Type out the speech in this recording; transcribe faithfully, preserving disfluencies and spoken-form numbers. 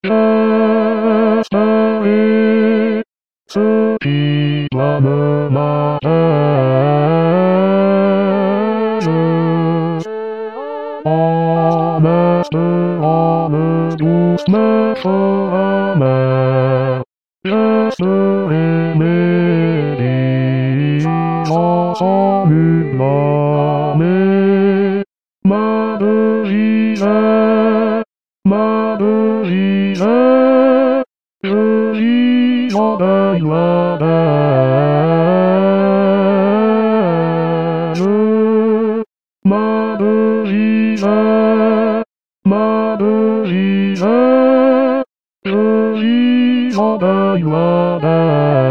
Je serai ce qui doit me mariage. En espérant douce me fera mère. Je serai médisant sans nul blâmer. Ma devisée, ma devisée, je vis en deuil la belle. Ma devisée, ma devisée, je vis en deuil la belle.